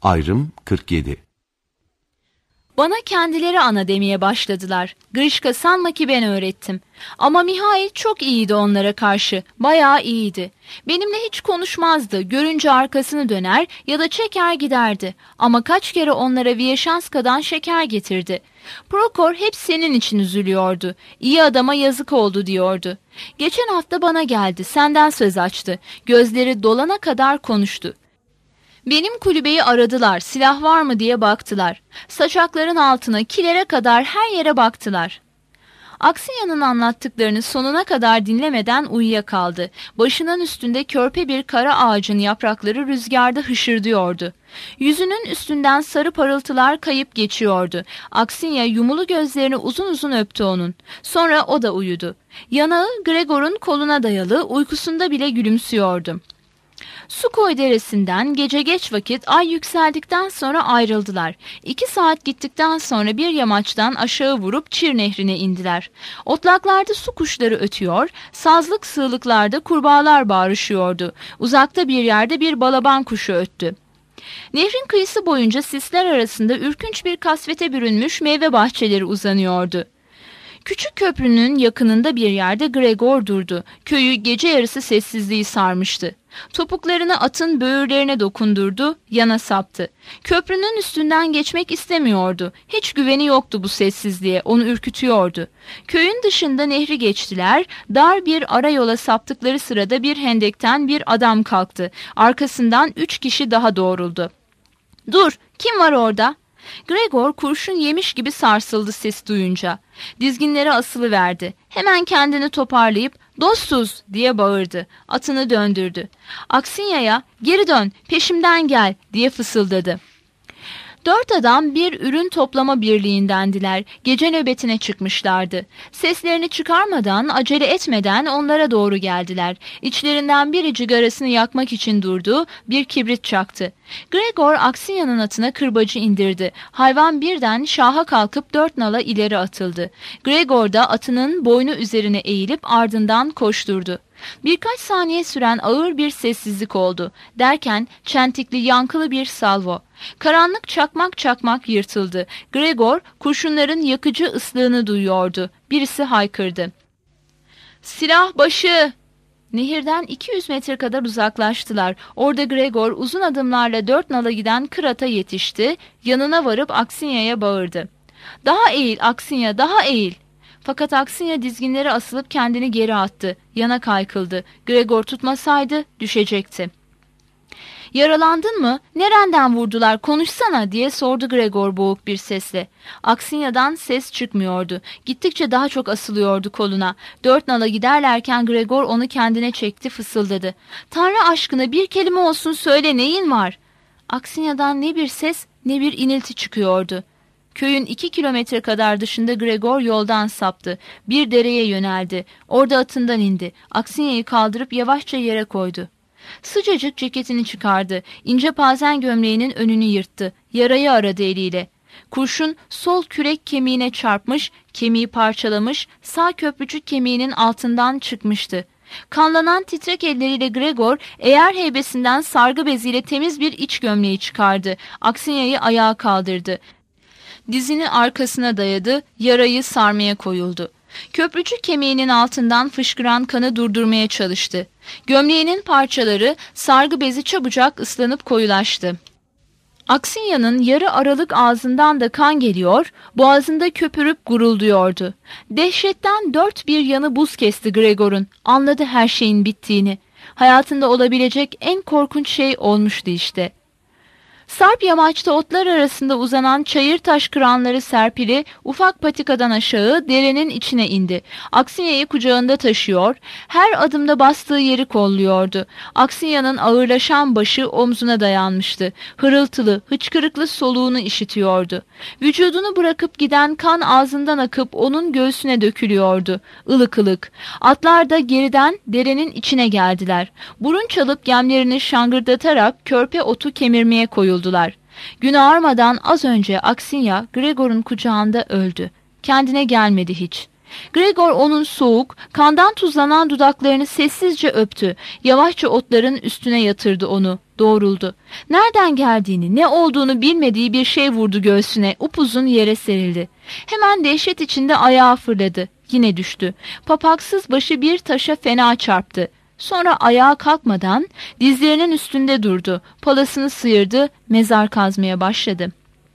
Ayrım 47. Bana kendileri ana demeye başladılar. Grişka sanma ki ben öğrettim. Ama Mihail çok iyiydi onlara karşı. Bayağı iyiydi. Benimle hiç konuşmazdı. Görünce arkasını döner ya da çeker giderdi. Ama kaç kere onlara Viyeşanska'dan şeker getirdi. Prokor hep senin için üzülüyordu. İyi adama yazık oldu diyordu. Geçen hafta bana geldi. Senden söz açtı. Gözleri dolana kadar konuştu. Benim kulübeyi aradılar, silah var mı diye baktılar. Saçakların altına, kilere kadar her yere baktılar. Aksinya'nın anlattıklarını sonuna kadar dinlemeden uyuyakaldı. Başının üstünde körpe bir kara ağacın yaprakları rüzgarda hışırdıyordu. Yüzünün üstünden sarı parıltılar kayıp geçiyordu. Aksinya yumulu gözlerini uzun uzun öptü onun. Sonra o da uyudu. Yanağı Gregor'un koluna dayalı, uykusunda bile gülümsüyordu. Sukoy deresinden gece geç vakit ay yükseldikten sonra ayrıldılar. 2 saat gittikten sonra bir yamaçtan aşağı vurup Çir nehrine indiler. Otlaklarda su kuşları ötüyor, sazlık sığlıklarda kurbağalar bağırışıyordu. Uzakta bir yerde bir balaban kuşu öttü. Nehrin kıyısı boyunca sisler arasında ürkünç bir kasvete bürünmüş meyve bahçeleri uzanıyordu. Küçük köprünün yakınında bir yerde Gregor durdu. Köyü gece yarısı sessizliği sarmıştı. Topuklarını atın böğürlerine dokundurdu, yana saptı. Köprünün üstünden geçmek istemiyordu. Hiç güveni yoktu bu sessizliğe, onu ürkütüyordu. Köyün dışında nehri geçtiler, dar bir ara yola saptıkları sırada bir hendekten bir adam kalktı. Arkasından 3 kişi daha doğruldu. "Dur, kim var orada?" Gregor kurşun yemiş gibi sarsıldı ses duyunca. Dizginleri asılıverdi. Hemen kendini toparlayıp "Dostuz!" diye bağırdı. Atını döndürdü. Aksinya'ya "Geri dön, peşimden gel!" diye fısıldadı. 4 adam bir ürün toplama birliğindendiler. Gece nöbetine çıkmışlardı. Seslerini çıkarmadan, acele etmeden onlara doğru geldiler. İçlerinden biri cigarasını yakmak için durdu, bir kibrit çaktı. Gregor Aksinya'nın atına kırbacı indirdi. Hayvan birden şaha kalkıp 4 nala ileri atıldı. Gregor da atının boynu üzerine eğilip ardından koşturdu. Birkaç saniye süren ağır bir sessizlik oldu. Derken çentikli yankılı bir salvo. Karanlık çakmak çakmak yırtıldı. Gregor kurşunların yakıcı ıslığını duyuyordu. Birisi haykırdı. "Silah başı!" Nehirden 200 metre kadar uzaklaştılar. Orada Gregor uzun adımlarla 4 nala giden kırata yetişti. Yanına varıp Aksinya'ya bağırdı. "Daha eğil Aksinya, daha eğil!" Fakat Aksinya dizginleri asılıp kendini geri attı. Yana kaykıldı. Gregor tutmasaydı düşecekti. "Yaralandın mı? Nereden vurdular? Konuşsana!" diye sordu Gregor boğuk bir sesle. Aksinya'dan ses çıkmıyordu. Gittikçe daha çok asılıyordu koluna. 4 nala giderlerken Gregor onu kendine çekti, fısıldadı. "Tanrı aşkına bir kelime olsun söyle, neyin var?" Aksinya'dan ne bir ses ne bir inilti çıkıyordu. Köyün 2 kilometre kadar dışında Gregor yoldan saptı. Bir dereye yöneldi. Orada atından indi. Aksinya'yı kaldırıp yavaşça yere koydu. Sıcacık ceketini çıkardı. İnce pazen gömleğinin önünü yırttı. Yarayı aradı eliyle. Kurşun sol kürek kemiğine çarpmış, kemiği parçalamış, sağ köprücük kemiğinin altından çıkmıştı. Kanlanan titrek elleriyle Gregor eğer heybesinden sargı beziyle temiz bir iç gömleği çıkardı. Aksinya'yı ayağa kaldırdı. Dizini arkasına dayadı, yarayı sarmaya koyuldu. Köprücük kemiğinin altından fışkıran kanı durdurmaya çalıştı. Gömleğinin parçaları sargı bezi çabucak ıslanıp koyulaştı. Aksinya'nın yarı aralık ağzından da kan geliyor, boğazında köpürüp gurulduyordu. Dehşetten 4 bir yanı buz kesti Gregor'un. Anladı her şeyin bittiğini. Hayatında olabilecek en korkunç şey olmuştu işte. Sarp yamaçta otlar arasında uzanan çayır taş kıranları serpili ufak patikadan aşağı derenin içine indi. Aksinya'yı kucağında taşıyor, her adımda bastığı yeri kolluyordu. Aksinya'nın ağırlaşan başı omzuna dayanmıştı. Hırıltılı, hıçkırıklı soluğunu işitiyordu. Vücudunu bırakıp giden kan ağzından akıp onun göğsüne dökülüyordu. Ilık ılık. Atlar da geriden derenin içine geldiler. Burun çalıp gemlerini şangırdatarak körpe otu kemirmeye koyuldular. Gün ağarmadan az önce Aksinya Gregor'un kucağında öldü. Kendine gelmedi hiç. Gregor onun soğuk, kandan tuzlanan dudaklarını sessizce öptü. Yavaşça otların üstüne yatırdı onu. Doğruldu. Nereden geldiğini, ne olduğunu bilmediği bir şey vurdu göğsüne, upuzun yere serildi. Hemen dehşet içinde ayağa fırladı. Yine düştü. Papaksız başı bir taşa fena çarptı. Sonra ayağa kalkmadan dizlerinin üstünde durdu. Palasını sıyırdı, mezar kazmaya başladı.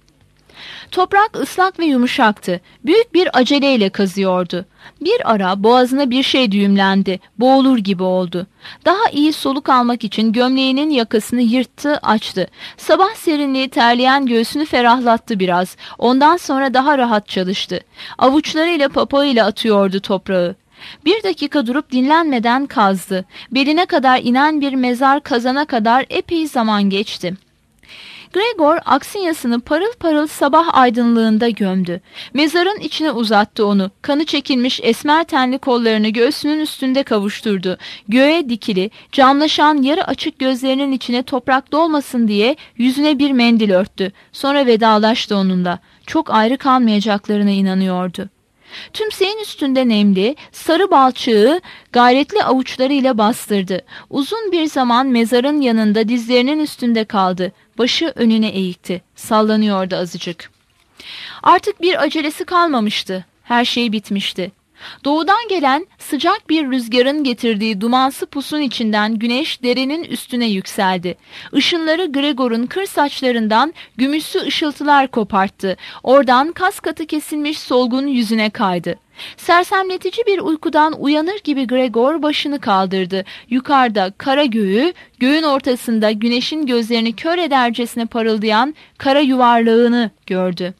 Toprak ıslak ve yumuşaktı. Büyük bir aceleyle kazıyordu. Bir ara boğazına bir şey düğümlendi. Boğulur gibi oldu. Daha iyi soluk almak için gömleğinin yakasını yırttı, açtı. Sabah serinliği terleyen göğsünü ferahlattı biraz. Ondan sonra daha rahat çalıştı. Avuçlarıyla papağıyla atıyordu toprağı. 1 dakika durup dinlenmeden kazdı. Beline kadar inen bir mezar kazana kadar epey zaman geçti. Gregor Aksinyas'ını parıl parıl sabah aydınlığında gömdü. Mezarın içine uzattı onu. Kanı çekilmiş esmer tenli kollarını göğsünün üstünde kavuşturdu. Göğe dikili, camlaşan yarı açık gözlerinin içine toprak dolmasın diye yüzüne bir mendil örttü. Sonra vedalaştı onunla. Çok ayrı kalmayacaklarına inanıyordu. Tümseyin üstünde nemli, sarı balçığı gayretli avuçlarıyla bastırdı. Uzun bir zaman mezarın yanında dizlerinin üstünde kaldı. Başı önüne eğikti. Sallanıyordu azıcık. Artık bir acelesi kalmamıştı. Her şey bitmişti. Doğudan gelen sıcak bir rüzgarın getirdiği dumansı pusun içinden güneş derenin üstüne yükseldi. Işınları Gregor'un kır saçlarından gümüşsü ışıltılar koparttı. Oradan kas katı kesilmiş solgun yüzüne kaydı. Sersemletici bir uykudan uyanır gibi Gregor başını kaldırdı. Yukarıda kara göğü, göğün ortasında güneşin gözlerini kör edercesine parıldayan kara yuvarlağını gördü.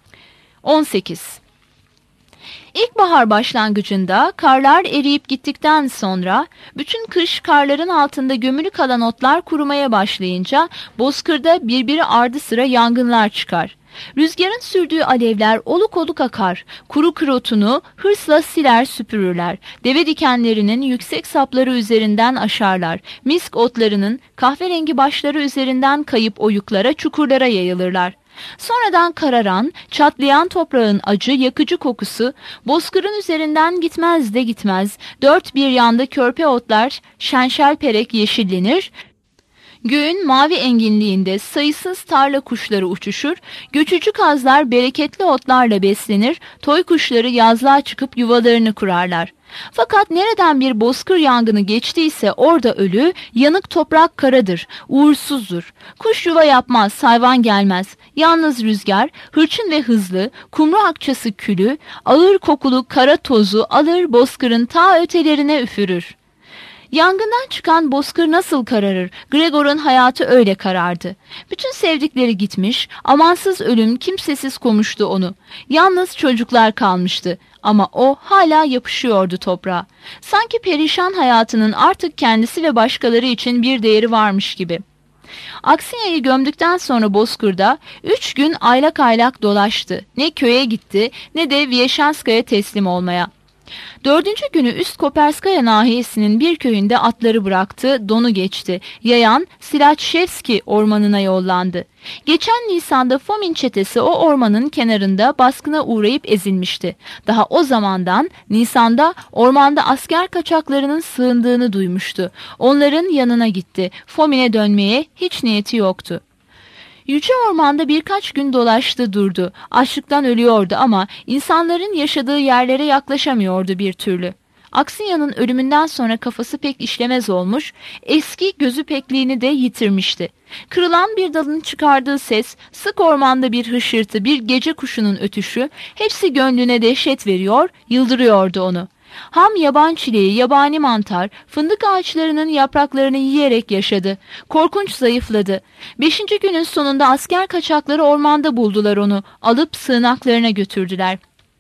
18. İlkbahar başlangıcında karlar eriyip gittikten sonra bütün kış karların altında gömülü kalan otlar kurumaya başlayınca bozkırda birbiri ardı sıra yangınlar çıkar. Rüzgarın sürdüğü alevler oluk oluk akar. Kuru kır otunu hırsla siler süpürürler. Deve dikenlerinin yüksek sapları üzerinden aşarlar. Misk otlarının kahverengi başları üzerinden kayıp oyuklara, çukurlara yayılırlar. Sonradan kararan, çatlayan toprağın acı, yakıcı kokusu bozkırın üzerinden gitmez de gitmez. Dört bir yanda körpe otlar şenşelperek yeşillenir. Göğün mavi enginliğinde sayısız tarla kuşları uçuşur, göçücü kazlar bereketli otlarla beslenir, toy kuşları yazlığa çıkıp yuvalarını kurarlar. Fakat nereden bir bozkır yangını geçtiyse orada ölü, yanık toprak karadır, uğursuzdur. Kuş yuva yapmaz, hayvan gelmez. Yalnız rüzgar, hırçın ve hızlı, kumru akçası külü, ağır kokulu kara tozu alır bozkırın ta ötelerine üfürür. Yangından çıkan bozkır nasıl kararır? Gregor'un hayatı öyle karardı. Bütün sevdikleri gitmiş, amansız ölüm kimsesiz komuştu onu. Yalnız çocuklar kalmıştı. Ama o hala yapışıyordu toprağa. Sanki perişan hayatının artık kendisi ve başkaları için bir değeri varmış gibi. Aksinya'yı gömdükten sonra bozkırda 3 gün aylak aylak dolaştı. Ne köye gitti ne de Vyeşanska'ya teslim olmaya. 4. günü Üst Koperskaya nahiyesinin bir köyünde atları bıraktı, donu geçti. Yayan Silatşevski ormanına yollandı. Geçen Nisan'da Fomin çetesi o ormanın kenarında baskına uğrayıp ezilmişti. Daha o zamandan Nisan'da ormanda asker kaçaklarının sığındığını duymuştu. Onların yanına gitti. Fomin'e dönmeye hiç niyeti yoktu. Yüce ormanda birkaç gün dolaştı durdu. Açlıktan ölüyordu ama insanların yaşadığı yerlere yaklaşamıyordu bir türlü. Aksinya'nın ölümünden sonra kafası pek işlemez olmuş, eski gözü pekliğini de yitirmişti. Kırılan bir dalın çıkardığı ses, sık ormanda bir hışırtı, bir gece kuşunun ötüşü, hepsi gönlüne dehşet veriyor, yıldırıyordu onu. Ham yaban çileği, yabani mantar, fındık ağaçlarının yapraklarını yiyerek yaşadı. Korkunç zayıfladı. 5. günün sonunda asker kaçakları ormanda buldular onu. Alıp sığınaklarına götürdüler.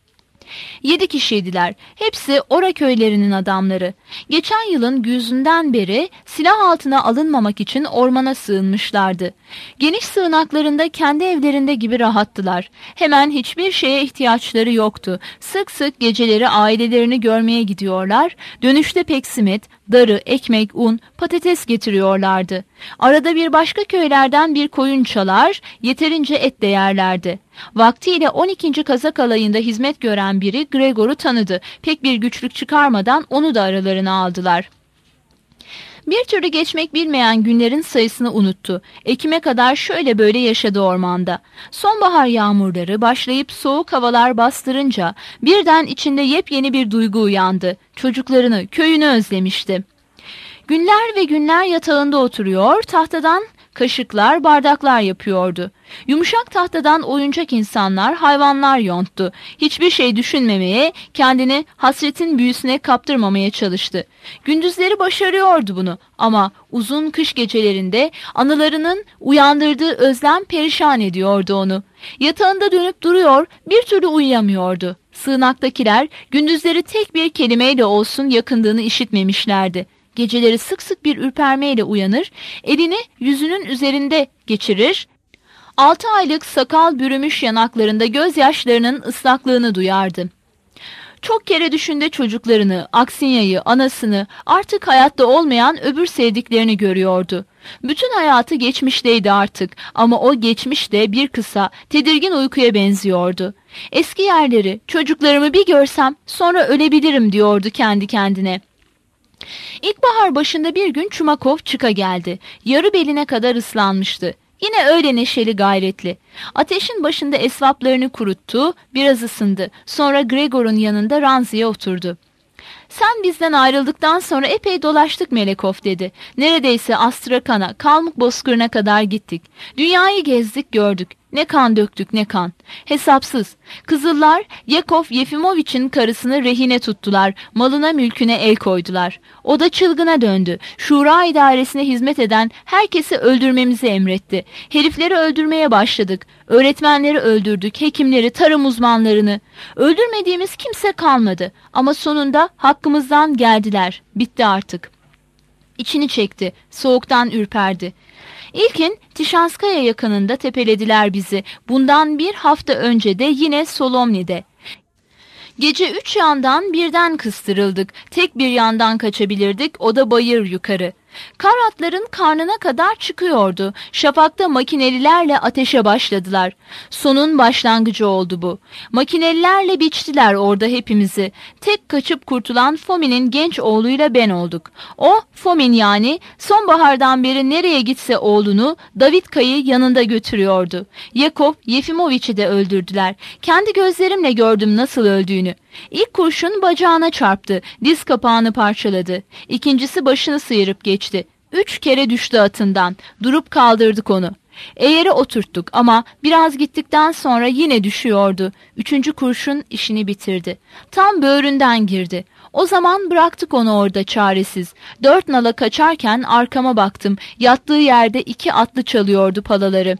7 kişiydiler. Hepsi Ora köylerinin adamları. Geçen yılın güzünden beri silah altına alınmamak için ormana sığınmışlardı. Geniş sığınaklarında kendi evlerinde gibi rahattılar. Hemen hiçbir şeye ihtiyaçları yoktu. Sık sık geceleri ailelerini görmeye gidiyorlar. Dönüşte peksimet, darı, ekmek, un, patates getiriyorlardı. Arada bir başka köylerden bir koyun çalar, yeterince et de yerlerdi. Vaktiyle 12. Kazak alayında hizmet gören biri Gregor'u tanıdı. Pek bir güçlük çıkarmadan onu da aralarına aldılar. Bir türlü geçmek bilmeyen günlerin sayısını unuttu. Ekim'e kadar şöyle böyle yaşadı ormanda. Sonbahar yağmurları başlayıp soğuk havalar bastırınca birden içinde yepyeni bir duygu uyandı. Çocuklarını, köyünü özlemişti. Günler ve günler yatağında oturuyor, tahtadan kaşıklar, bardaklar yapıyordu. Yumuşak tahtadan oyuncak insanlar, hayvanlar yonttu. Hiçbir şey düşünmemeye, kendini hasretin büyüsüne kaptırmamaya çalıştı. Gündüzleri başarıyordu bunu ama uzun kış gecelerinde anılarının uyandırdığı özlem perişan ediyordu onu. Yatağında dönüp duruyor, bir türlü uyuyamıyordu. Sığınaktakiler gündüzleri tek bir kelimeyle olsun yakındığını işitmemişlerdi. Geceleri sık sık bir ürpermeyle uyanır, elini yüzünün üzerinde geçirir, 6 aylık sakal bürümüş yanaklarında gözyaşlarının ıslaklığını duyardı. Çok kere düşünde çocuklarını, Aksinya'yı, anasını, artık hayatta olmayan öbür sevdiklerini görüyordu. Bütün hayatı geçmişteydi artık ama o geçmiş de bir kısa, tedirgin uykuya benziyordu. Eski yerleri, çocuklarımı bir görsem sonra ölebilirim diyordu kendi kendine. İlkbahar başında bir gün Çumakov çıka geldi. Yarı beline kadar ıslanmıştı. Yine öyle neşeli gayretli. Ateşin başında esvaplarını kuruttu, biraz ısındı. Sonra Gregor'un yanında ranziye oturdu. "Sen bizden ayrıldıktan sonra epey dolaştık Melekov," dedi. "Neredeyse Astrakan'a, Kalmık Bozkırı'na kadar gittik. Dünyayı gezdik, gördük. Ne kan döktük, ne kan. Hesapsız. Kızıllar Yakov Yefimoviç'in karısını rehine tuttular. Malına mülküne el koydular. O da çılgına döndü. Şura idaresine hizmet eden herkesi öldürmemizi emretti. Herifleri öldürmeye başladık. Öğretmenleri öldürdük, hekimleri, tarım uzmanlarını. Öldürmediğimiz kimse kalmadı. Ama sonunda hakkımızdan geldiler. Bitti artık." İçini çekti. Soğuktan ürperdi. İlkin Tişanskaya yakınında tepelediler bizi. Bundan bir hafta önce de yine Solomni'de. Gece 3 yandan birden kıstırıldık. Tek bir yandan kaçabilirdik, o da bayır yukarı. Kar atların karnına kadar çıkıyordu. Şafakta makinelilerle ateşe başladılar. Sonun başlangıcı oldu bu. Makinelilerle biçtiler orada hepimizi. Tek kaçıp kurtulan Fomin'in genç oğluyla ben olduk. O, Fomin yani, sonbahardan beri nereye gitse oğlunu, Davidka'yı yanında götürüyordu. Yakov Yefimoviç'i de öldürdüler. Kendi gözlerimle gördüm nasıl öldüğünü. İlk kurşun bacağına çarptı, diz kapağını parçaladı. İkincisi başını sıyırıp geçti. 3 kere düştü atından. Durup kaldırdık onu. Eğeri oturttuk ama biraz gittikten sonra yine düşüyordu. 3. kurşun işini bitirdi. Tam böğründen girdi. O zaman bıraktık onu orada çaresiz. 4 nala kaçarken arkama baktım. Yattığı yerde 2 atlı çalıyordu palaları.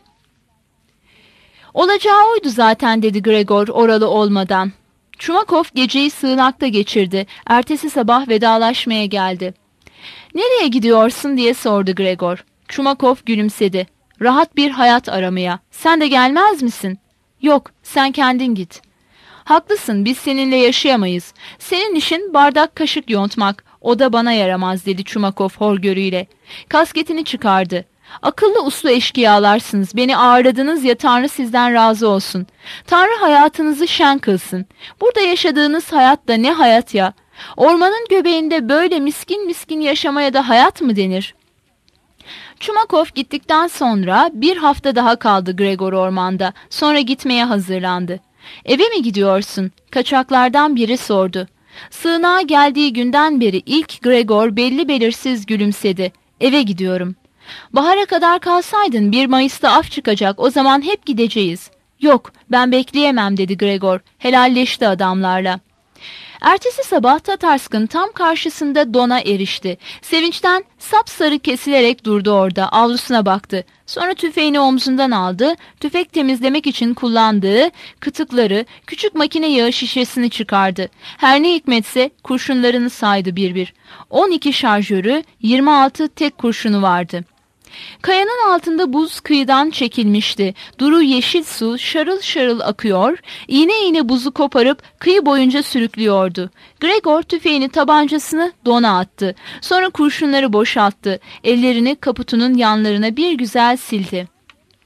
"Olacağı oydu zaten," dedi Gregor oralı olmadan. Çumakov geceyi sığınakta geçirdi. Ertesi sabah vedalaşmaya geldi. "Nereye gidiyorsun?" diye sordu Gregor. Çumakov gülümsedi. "Rahat bir hayat aramaya. Sen de gelmez misin?" "Yok, sen kendin git." "Haklısın, biz seninle yaşayamayız. Senin işin bardak kaşık yontmak. O da bana yaramaz," dedi Çumakov horgörüyle. Kasketini çıkardı. "Akıllı uslu eşkıyalarsınız. Beni ağırladınız ya, Tanrı sizden razı olsun. Tanrı hayatınızı şen kılsın. Burada yaşadığınız hayat da ne hayat ya. Ormanın göbeğinde böyle miskin miskin yaşamaya da hayat mı denir?" Çumakov gittikten sonra bir hafta daha kaldı Gregor ormanda. Sonra gitmeye hazırlandı. "Eve mi gidiyorsun?" kaçaklardan biri sordu. Sığınağa geldiği günden beri ilk Gregor belli belirsiz gülümsedi. "Eve gidiyorum." "Bahara kadar kalsaydın, 1 Mayıs'ta af çıkacak, o zaman hep gideceğiz." "Yok, ben bekleyemem," dedi Gregor. Helalleşti adamlarla. Ertesi sabah Tatarsk'ın tam karşısında Don'a erişti. Sevinçten sapsarı kesilerek durdu orada, avlusuna baktı. Sonra tüfeğini omzundan aldı, tüfek temizlemek için kullandığı kıtıkları, küçük makine yağı şişesini çıkardı. Her ne hikmetse kurşunlarını saydı bir bir. 12 şarjörü, 26 tek kurşunu vardı. Kayanın altında buz kıyıdan çekilmişti. Duru yeşil su şarıl şarıl akıyor, iğne iğne buzu koparıp kıyı boyunca sürüklüyordu. Gregor tüfeğini, tabancasını Don'a attı. Sonra kurşunları boşalttı. Ellerini kaputunun yanlarına bir güzel sildi.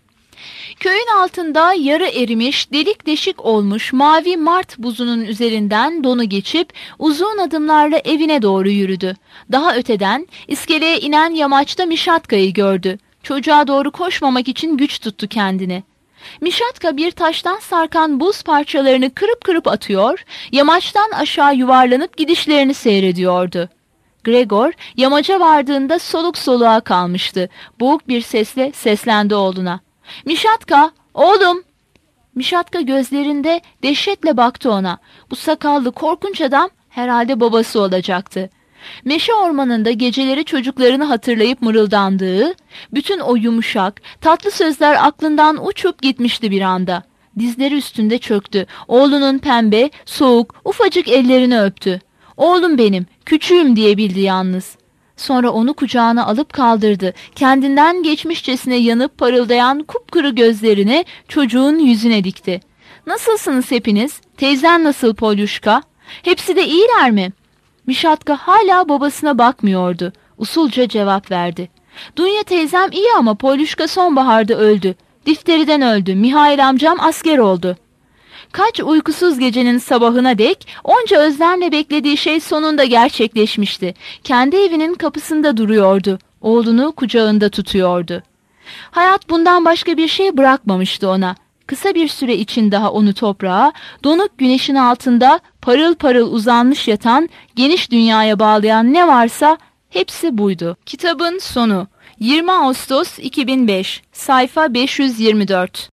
Köyün altında yarı erimiş, delik deşik olmuş mavi mart buzunun üzerinden donu geçip uzun adımlarla evine doğru yürüdü. Daha öteden iskeleye inen yamaçta Mişatka'yı gördü. Çocuğa doğru koşmamak için güç tuttu kendini. Mişatka bir taştan sarkan buz parçalarını kırıp kırıp atıyor, yamaçtan aşağı yuvarlanıp gidişlerini seyrediyordu. Gregor yamaca vardığında soluk soluğa kalmıştı. Boğuk bir sesle seslendi oğluna. "Mişatka, oğlum!" Mişatka gözlerinde dehşetle baktı ona. Bu sakallı korkunç adam herhalde babası olacaktı. Meşe ormanında geceleri çocuklarını hatırlayıp mırıldandığı, bütün o yumuşak, tatlı sözler aklından uçup gitmişti bir anda. Dizleri üstünde çöktü. Oğlunun pembe, soğuk, ufacık ellerini öptü. "Oğlum benim, küçüğüm" diyebildi yalnız. Sonra onu kucağına alıp kaldırdı. Kendinden geçmişçesine yanıp parıldayan kupkuru gözlerini çocuğun yüzüne dikti. "Nasılsınız hepiniz? Teyzen nasıl Polyuşka? Hepsi de iyiler mi?" Mişatka hala babasına bakmıyordu. Usulca cevap verdi. "Dunya teyzem iyi ama Polyuşka sonbaharda öldü. Difteriden öldü. Mihail amcam asker oldu." Kaç uykusuz gecenin sabahına dek onca özlemle beklediği şey sonunda gerçekleşmişti. Kendi evinin kapısında duruyordu. Oğlunu kucağında tutuyordu. Hayat bundan başka bir şey bırakmamıştı ona. Kısa bir süre için daha onu toprağa, donuk güneşin altında parıl parıl uzanmış yatan, geniş dünyaya bağlayan ne varsa hepsi buydu. Kitabın sonu. 20 Ağustos 2005, sayfa 524.